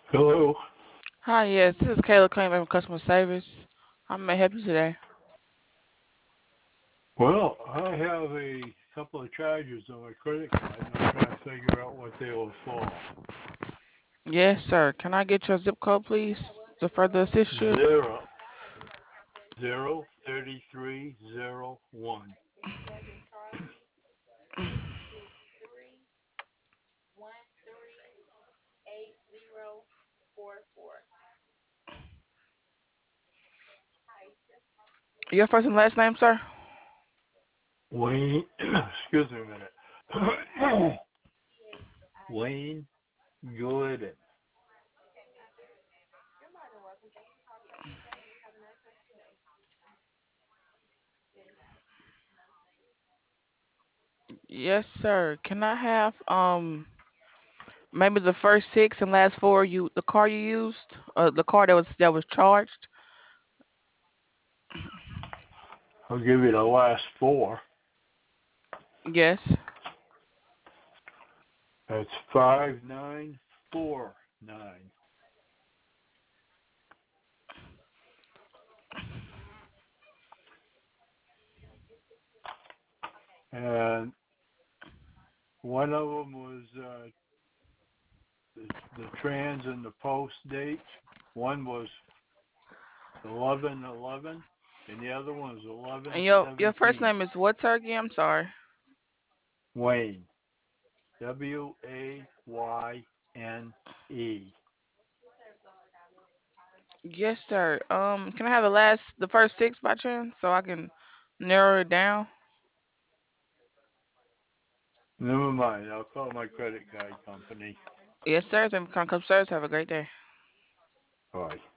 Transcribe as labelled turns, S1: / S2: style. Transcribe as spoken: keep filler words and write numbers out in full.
S1: Hello.
S2: Hi, yes, this is Kayla calling from customer service. How may I help you today?
S1: Well, I have a couple of charges on my credit card, and I'm trying to figure out what they were for.
S2: Yes, sir. Can I get your zip code, please, to further assist you?
S1: Zero, zero, thirty-three, zero, one.
S2: Your first and last name, sir?
S1: Wayne, excuse me a minute. Wayne Glidden.
S2: Yes, sir. Can I have um maybe the first six and last four you the car you used, uh, the car that was that was charged?
S1: I'll give you the last four.
S2: Yes.
S1: That's five nine four nine. And one of them was uh, the, the trans and the post dates. One was eleven eleven, and the other one was eleven
S2: And your your first
S1: seventeen.
S2: name is what, sir? Again, I'm sorry.
S1: Wayne, W A Y N E.
S2: Yes, sir. Um, can I have the last the first six by chance so I can narrow it down?
S1: Never mind, I'll call my credit card company.
S2: Yes, sir. Thank you for calling customer service. Have a great day.
S1: All right.